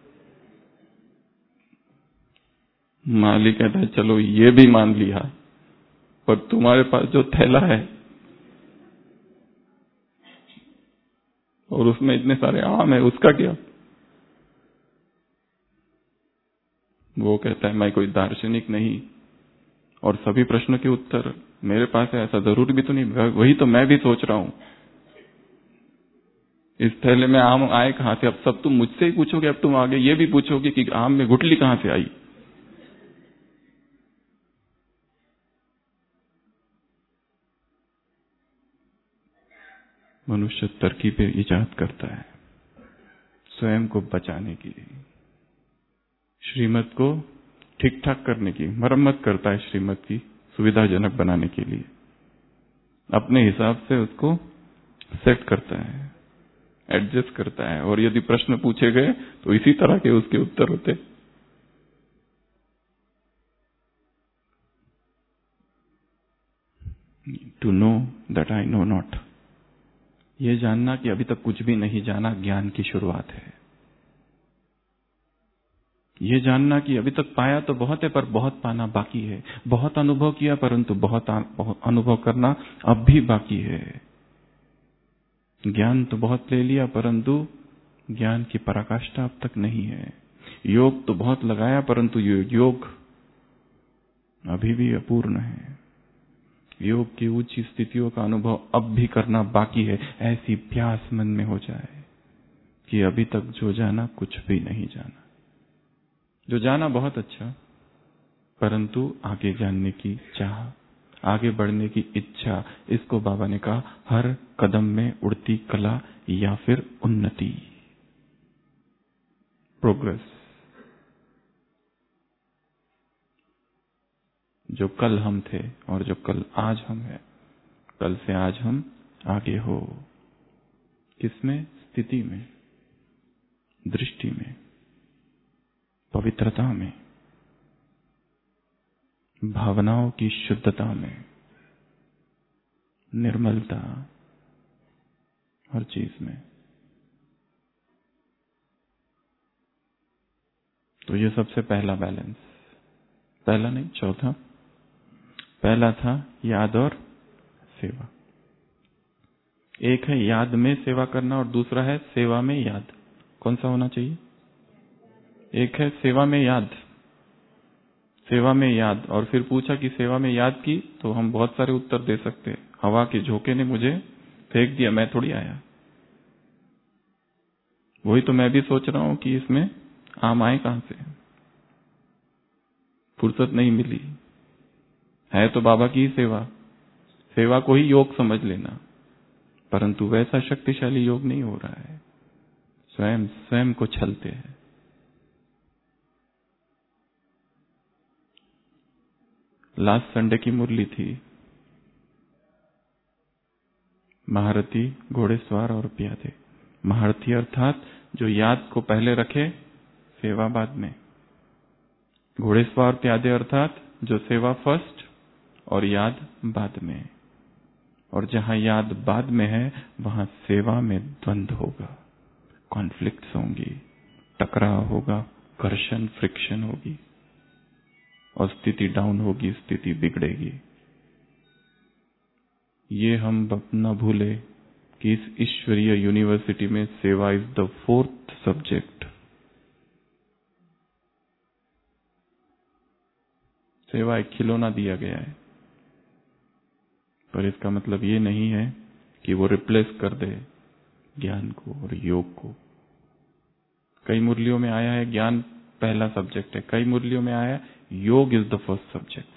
माली कहता है चलो ये भी मान लिया, पर तुम्हारे पास जो थैला है और उसमें इतने सारे आम है उसका क्या। वो कहता है मैं कोई दार्शनिक नहीं, और सभी प्रश्नों के उत्तर मेरे पास है ऐसा जरूरी भी तो नहीं, वही तो मैं भी सोच रहा हूं, इस थैले में आम आए कहां से। अब सब तुम मुझसे ही पूछोगे, अब तुम आगे ये भी पूछोगे कि आम में गुठली कहां से आई। मनुष्य तरकीबें इजाद करता है स्वयं को बचाने की, श्रीमत को ठीक ठाक करने की, मरम्मत करता है श्रीमत की सुविधाजनक बनाने के लिए, अपने हिसाब से उसको सेट करता है, एडजस्ट करता है, और यदि प्रश्न पूछे गए तो इसी तरह के उसके उत्तर होते। To know that I know not, ये जानना कि अभी तक कुछ भी नहीं जाना ज्ञान की शुरुआत है। ये जानना कि अभी तक पाया तो बहुत है पर बहुत पाना बाकी है, बहुत अनुभव किया परंतु बहुत, बहुत अनुभव करना अब भी बाकी है। ज्ञान तो बहुत ले लिया परंतु ज्ञान की पराकाष्ठा अब तक नहीं है। योग तो बहुत लगाया परंतु योग अभी भी अपूर्ण है। योग की उच्च स्थितियों का अनुभव अब भी करना बाकी है। ऐसी प्यास मन में हो जाए कि अभी तक जो जाना कुछ भी नहीं जाना। जो जाना बहुत अच्छा, परंतु आगे जानने की चाह, आगे बढ़ने की इच्छा, इसको बाबा ने कहा हर कदम में उड़ती कला या फिर उन्नति, प्रोग्रेस। जो कल हम थे और जो कल आज हम हैं, कल से आज हम आगे हो। किसमें? स्थिति में, दृष्टि में, पवित्रता में, भावनाओं की शुद्धता में, निर्मलता, हर चीज में। तो ये सबसे पहला बैलेंस, पहला नहीं चौथा। पहला था याद और सेवा। एक है याद में सेवा करना और दूसरा है सेवा में याद। कौन सा होना चाहिए? एक है सेवा में याद, सेवा में याद। और फिर पूछा कि सेवा में याद की, तो हम बहुत सारे उत्तर दे सकते हैं। हवा के झोंके ने मुझे फेंक दिया, मैं थोड़ी आया। वही तो मैं भी सोच रहा हूं कि इसमें आम आए कहां से, फुर्सत नहीं मिली। है तो बाबा की ही सेवा, सेवा को ही योग समझ लेना, परंतु वैसा शक्तिशाली योग नहीं हो रहा है। स्वयं स्वयं को छलते हैं। लास्ट संडे की मुरली थी, महारथी, घोड़ेसवार और प्यादे। महारथी अर्थात जो याद को पहले रखे, सेवा बाद में। घोड़ेसवार प्यादे अर्थात जो सेवा फर्स्ट और याद बाद में, और जहां याद बाद में है वहां सेवा में द्वंद्व होगा, कॉन्फ्लिक्ट्स होंगी, टकराव होगा, घर्षण फ्रिक्शन होगी और स्थिति डाउन होगी, स्थिति बिगड़ेगी। ये हम न भूले कि इस ईश्वरीय यूनिवर्सिटी में सेवा इज द फोर्थ सब्जेक्ट। सेवा एक खिलौना दिया गया है, पर इसका मतलब ये नहीं है कि वो रिप्लेस कर दे ज्ञान को और योग को। कई मुरलियों में आया है ज्ञान पहला सब्जेक्ट है, कई मुरलियों में आया योग इज द फर्स्ट सब्जेक्ट।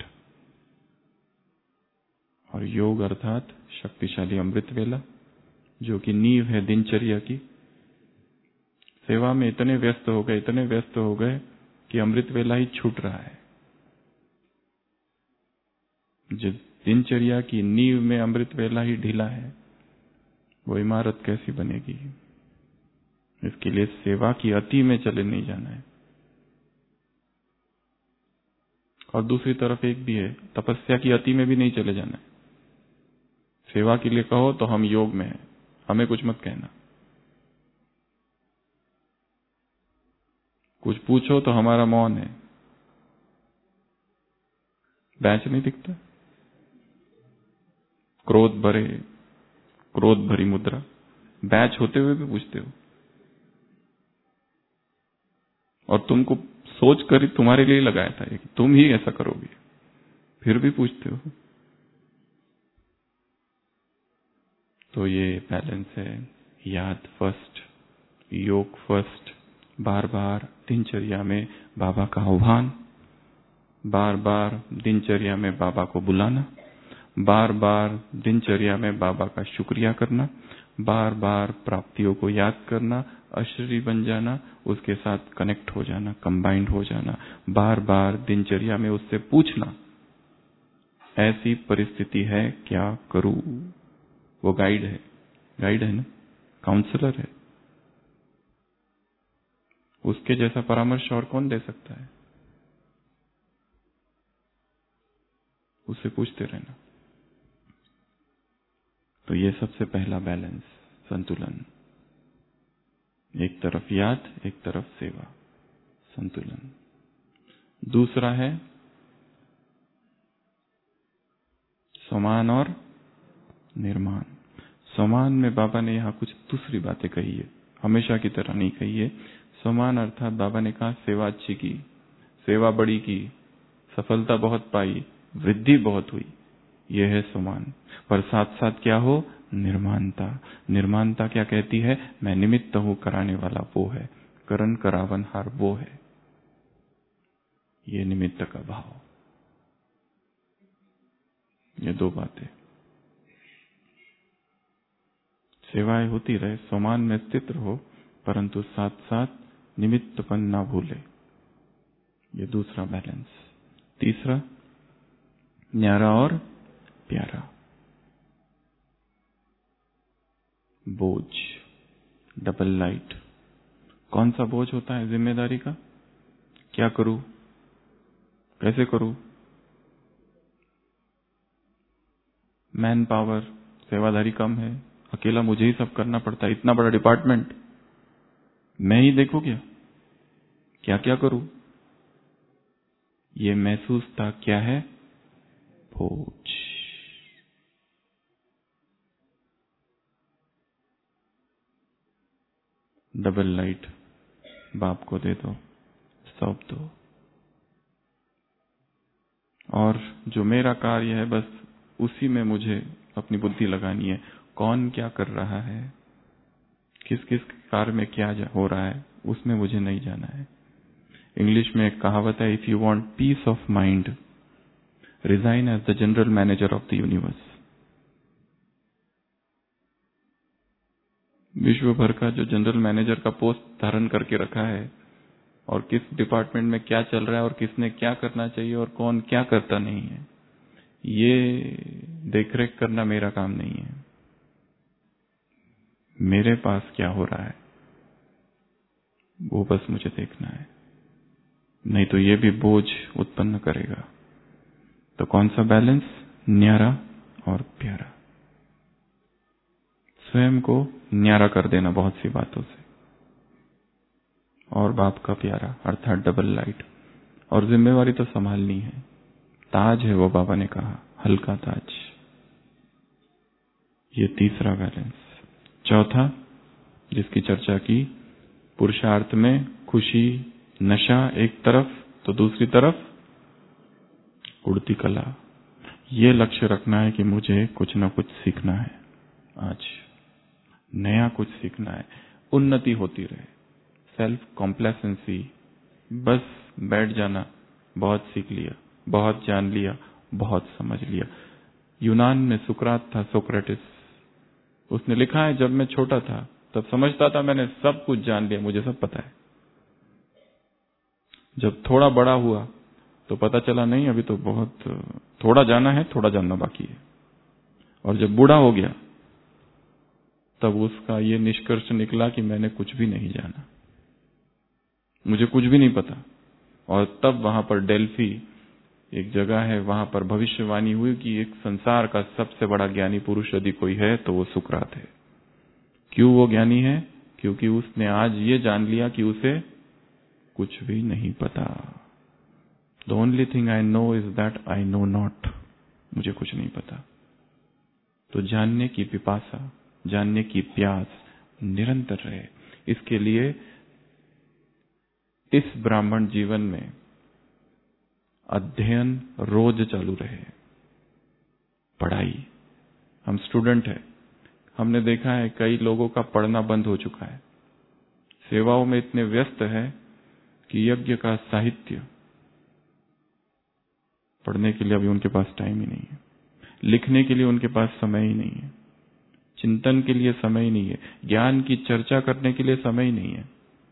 और योग अर्थात शक्तिशाली अमृत वेला, जो कि नींव है दिनचर्या की। सेवा में इतने व्यस्त हो गए, इतने व्यस्त हो गए कि अमृत वेला ही छूट रहा है। जिस दिनचर्या की नींव में अमृत वेला ही ढीला है, वो इमारत कैसी बनेगी? इसके लिए सेवा की अति में चले नहीं जाना है। और दूसरी तरफ एक भी है, तपस्या की अति में भी नहीं चले जाना है। सेवा के लिए कहो तो हम योग में हैं, हमें कुछ मत कहना। कुछ पूछो तो हमारा मौन है। बैच नहीं दिखता, क्रोध भरे क्रोध भरी मुद्रा, बैच होते हुए भी पूछते हो। और तुमको सोच कर ही तुम्हारे लिए लगाया था कि तुम ही ऐसा करोगे, फिर भी पूछते हो। तो ये बैलेंस है, याद फर्स्ट, योग फर्स्ट, बार बार दिनचर्या में बाबा का आह्वान, बार बार दिनचर्या में बाबा को बुलाना, बार बार दिनचर्या में बाबा का शुक्रिया करना, बार बार प्राप्तियों को याद करना, अशरीरी बन जाना, उसके साथ कनेक्ट हो जाना, कंबाइंड हो जाना, बार बार दिनचर्या में उससे पूछना, ऐसी परिस्थिति है क्या करूं? वो गाइड है, गाइड है ना, काउंसलर है। उसके जैसा परामर्श और कौन दे सकता है? उससे पूछते रहना। तो ये सबसे पहला बैलेंस, संतुलन। एक तरफ याद, एक तरफ सेवा, संतुलन। दूसरा है समान और निर्माण। समान में बाबा ने यहां कुछ दूसरी बातें कही है, हमेशा की तरह नहीं कही है। समान अर्थात बाबा ने कहा सेवा अच्छी की, सेवा बड़ी की, सफलता बहुत पाई, वृद्धि बहुत हुई, यह है समान। पर साथ साथ क्या हो? निर्माणता। निर्माणता क्या कहती है? मैं निमित्त हूं, कराने वाला वो है, करण करावन हार वो है। ये निमित्त का भाव, ये दो बातें। सेवाएं होती रहे, समान में स्थित रहो, परंतु साथ साथ निमित्तपन ना भूले। ये दूसरा बैलेंस। तीसरा, न्यारा और प्यारा। बोझ, डबल लाइट। कौन सा बोझ होता है जिम्मेदारी का? क्या करूं, कैसे करूं? मैन पावर, सेवाधारी कम है, अकेला मुझे ही सब करना पड़ता है, इतना बड़ा डिपार्टमेंट, मैं ही देखूं क्या क्या क्या करूं? ये महसूसता क्या है? बोझ। डबल लाइट बाप को दे दो, सौंप दो। और जो मेरा कार्य है बस उसी में मुझे अपनी बुद्धि लगानी है। कौन क्या कर रहा है, किस किस कार्य में क्या हो रहा है, उसमें मुझे नहीं जाना है। इंग्लिश में एक कहावत है, if you want peace of mind, resign as the general manager of the universe. विश्व भर का जो जनरल मैनेजर का पोस्ट धारण करके रखा है, और किस डिपार्टमेंट में क्या चल रहा है और किसने क्या करना चाहिए और कौन क्या करता नहीं है, ये देखरेख करना मेरा काम नहीं है। मेरे पास क्या हो रहा है वो बस मुझे देखना है। नहीं तो ये भी बोझ उत्पन्न करेगा। तो कौन सा बैलेंस? न्यारा और प्यारा। स्वयं को न्यारा कर देना बहुत सी बातों से, और बाप का प्यारा अर्थात डबल लाइट। और जिम्मेवारी तो संभालनी है। ताज है वो, बाबा ने कहा, हल्का ताज। ये तीसरा बैलेंस। चौथा, जिसकी चर्चा की, पुरुषार्थ में खुशी, नशा एक तरफ, तो दूसरी तरफ उड़ती कला। ये लक्ष्य रखना है कि मुझे कुछ ना कुछ सीखना है, आज नया कुछ सीखना है, उन्नति होती रहे। सेल्फ कॉम्प्लेसेंसी, बस बैठ जाना, बहुत सीख लिया, बहुत जान लिया, बहुत समझ लिया। यूनान में सुकरात था, सोक्रेटिस, उसने लिखा है, जब मैं छोटा था तब समझता था मैंने सब कुछ जान लिया, मुझे सब पता है। जब थोड़ा बड़ा हुआ तो पता चला नहीं, अभी तो बहुत थोड़ा जाना है, थोड़ा जानना बाकी है। और जब बूढ़ा हो गया तब उसका ये निष्कर्ष निकला कि मैंने कुछ भी नहीं जाना, मुझे कुछ भी नहीं पता। और तब वहां पर डेल्फी एक जगह है, वहां पर भविष्यवाणी हुई कि एक संसार का सबसे बड़ा ज्ञानी पुरुष यदि कोई है तो वो सुकरात है। क्यों वो ज्ञानी है? क्योंकि उसने आज ये जान लिया कि उसे कुछ भी नहीं पता। The only thing I know is that I know not, मुझे कुछ नहीं पता। तो जानने की पिपासा, जानने की प्यास निरंतर रहे। इसके लिए इस ब्राह्मण जीवन में अध्ययन रोज चालू रहे। पढ़ाई, हम स्टूडेंट हैं, हमने देखा है कई लोगों का पढ़ना बंद हो चुका है, सेवाओं में इतने व्यस्त है कि यज्ञ का साहित्य पढ़ने के लिए अभी उनके पास टाइम ही नहीं है, लिखने के लिए उनके पास समय ही नहीं है, चिंतन के लिए समय ही नहीं है, ज्ञान की चर्चा करने के लिए समय ही नहीं है।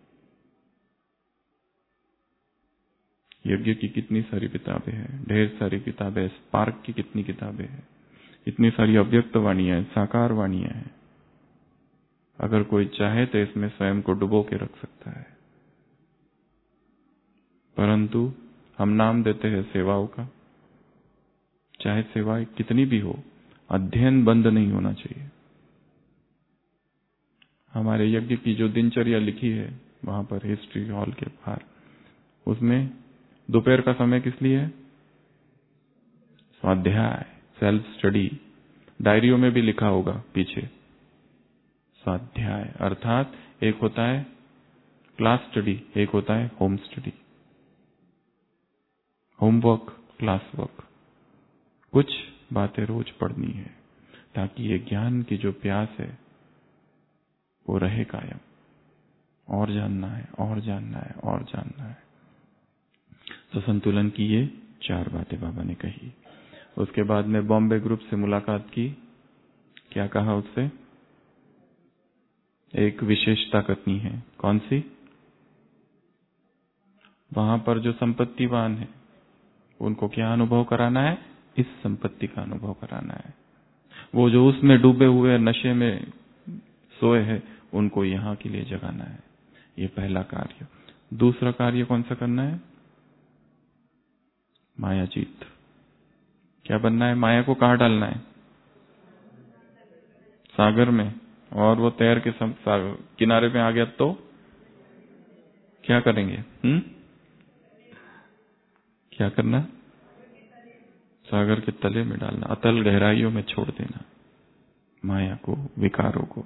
यज्ञ की कितनी सारी किताबें हैं, ढेर सारी किताबें, स्पार्क की कितनी किताबें हैं, इतनी सारी अव्यक्त वाणियां हैं, साकार वाणियां हैं। अगर कोई चाहे तो इसमें स्वयं को डुबो के रख सकता है। परंतु हम नाम देते हैं सेवाओं का, चाहे सेवा कितनी भी हो, अध्ययन बंद नहीं होना चाहिए। हमारे यज्ञ की जो दिनचर्या लिखी है वहां पर हिस्ट्री हॉल के बाहर, उसमें दोपहर का समय किस लिए है? स्वाध्याय, सेल्फ स्टडी। डायरियों में भी लिखा होगा पीछे, स्वाध्याय अर्थात एक होता है क्लास स्टडी, एक होता है home study. Homework, class work. कुछ बातें रोज पढ़नी है ताकि ये ज्ञान की जो प्यास है वो रहे कायम। और जानना है, और जानना है, और जानना है। तो संतुलन की ये चार बातें बाबा ने कही। उसके बाद में बॉम्बे ग्रुप से मुलाकात की। क्या कहा उससे? एक विशेषता करनी है। कौन सी? वहां पर जो संपत्तिवान है उनको क्या अनुभव कराना है? इस संपत्ति का अनुभव कराना है। वो जो उसमें डूबे हुए नशे में सोए हैं उनको यहाँ के लिए जगाना है। ये पहला कार्य। दूसरा कार्य कौन सा करना है? मायाजीत। क्या बनना है? माया को कहाँ डालना है? सागर में। और वो तैर के सागर किनारे पे आ गया तो क्या करेंगे? हम्म क्या करना? सागर के तले में डालना, अतल गहराइयों में छोड़ देना माया को, विकारों को।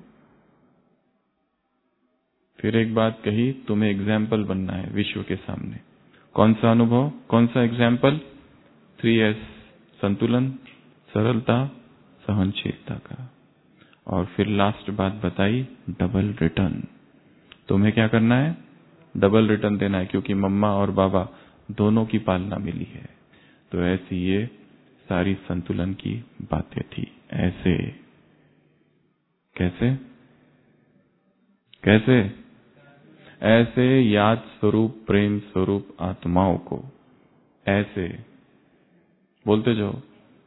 फिर एक बात कही, तुम्हें एग्जाम्पल बनना है विश्व के सामने। कौन सा अनुभव? कौन सा एग्जाम्पल? थ्री एस, संतुलन, सरलता, सहनशीलता का। और फिर लास्ट बात बताई, डबल रिटर्न। तुम्हें क्या करना है? डबल रिटर्न देना है, क्योंकि मम्मा और बाबा दोनों की पालना मिली है। तो ऐसी ये सारी संतुलन की बातें थी। ऐसे कैसे कैसे ऐसे याद स्वरूप, प्रेम स्वरूप आत्माओं को ऐसे बोलते जाओ।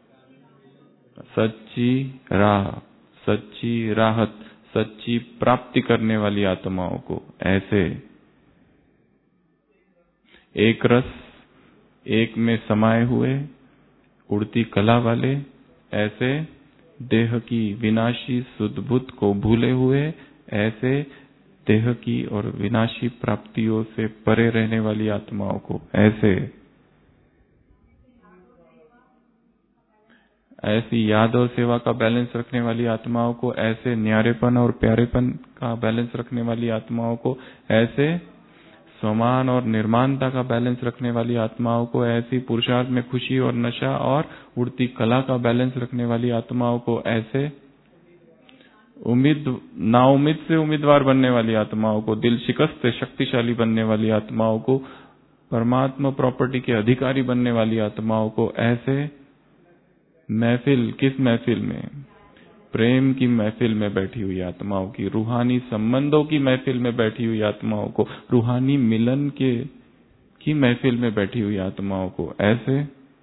सच्ची राह, सच्ची राहत, सच्ची प्राप्ति करने वाली आत्माओं को ऐसे एक रस, एक में समाये हुए, उड़ती कला वाले, ऐसे देह की विनाशी सुध-बुध को भूले हुए, ऐसे देह की और विनाशी प्राप्तियों से परे रहने वाली आत्माओं को, ऐसे ऐसी याद और सेवा का बैलेंस रखने वाली आत्माओं को, ऐसे न्यारेपन और प्यारेपन का बैलेंस रखने वाली आत्माओं को, ऐसे समान और निर्माणता का बैलेंस रखने वाली आत्माओं को, ऐसी पुरुषार्थ में खुशी और नशा और उड़ती कला का बैलेंस रखने वाली आत्माओं को, ऐसे उम्मीद नाउम्मीद से उम्मीदवार बनने वाली आत्माओं को, दिल शिकस्त से शक्तिशाली बनने वाली आत्माओं को, परमात्मा प्रॉपर्टी के अधिकारी बनने वाली आत्माओं को, ऐसे महफिल, किस महफिल में? प्रेम की महफिल में बैठी हुई आत्माओं की, रूहानी संबंधों की महफिल में बैठी हुई आत्माओं को, रूहानी मिलन के की महफिल में बैठी हुई आत्माओं को, ऐसे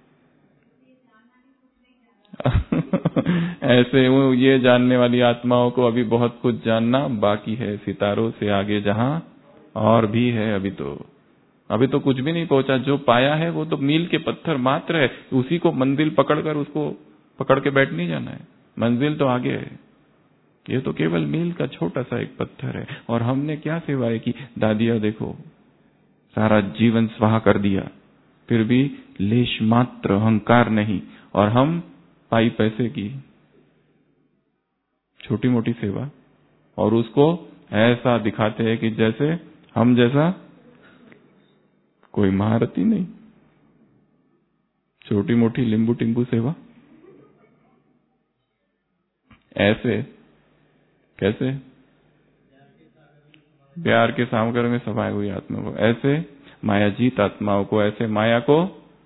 ऐसे वो ये जानने वाली आत्माओं को अभी बहुत कुछ जानना बाकी है, सितारों से आगे जहां और भी है। अभी तो अभी तो कुछ भी नहीं पहुंचा, जो पाया है वो तो मील के पत्थर मात्र है, उसी को मंजिल पकड़कर उसको पकड़ के बैठ नहीं जाना है, मंजिल तो आगे है। ये तो केवल मील का छोटा सा एक पत्थर है। और हमने क्या सेवाएं की, दादिया देखो सारा जीवन स्वाहा कर दिया, फिर भी लेश मात्र अहंकार नहीं, और हम पाई पैसे की छोटी मोटी सेवा, और उसको ऐसा दिखाते हैं कि जैसे हम जैसा कोई महारत ही नहीं। छोटी मोटी लिंबू टिंबू सेवा, ऐसे कैसे प्यार के सागर में समाये हुई आत्मा को, ऐसे मायाजीत आत्माओं को, ऐसे माया को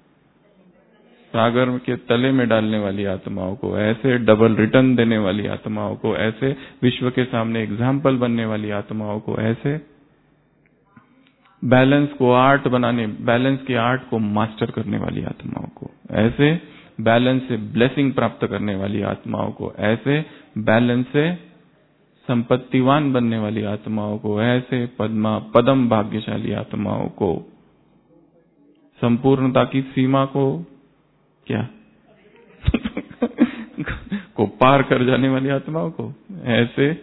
सागर के तले में डालने वाली आत्माओं को, ऐसे डबल रिटर्न देने वाली आत्माओं को, ऐसे विश्व के सामने एग्जाम्पल बनने वाली आत्माओं को, ऐसे बैलेंस को आर्ट बनाने, बैलेंस के आर्ट को मास्टर करने वाली आत्माओं को, ऐसे बैलेंस से ब्लेसिंग प्राप्त करने वाली आत्माओं को, ऐसे बैलेंस से संपत्तिवान बनने वाली आत्माओं को, ऐसे पद्मा पदम भाग्यशाली आत्माओं को, संपूर्णता की सीमा को क्या को पार कर जाने वाली आत्माओं को, ऐसे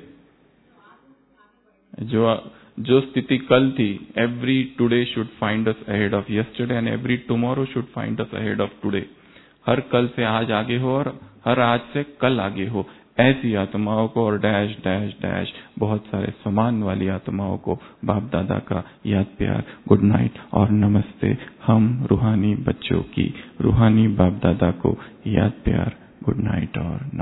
जो जो स्थिति कल थी, every today should find us ahead of yesterday and every tomorrow should find us ahead of today. हर कल से आज आगे हो और हर आज से कल आगे हो, ऐसी आत्माओं को, और डैश डैश डैश बहुत सारे समान वाली आत्माओं को बाप दादा का याद प्यार, गुड नाइट और नमस्ते। हम रूहानी बच्चों की रूहानी बाप दादा को याद प्यार, गुड नाइट और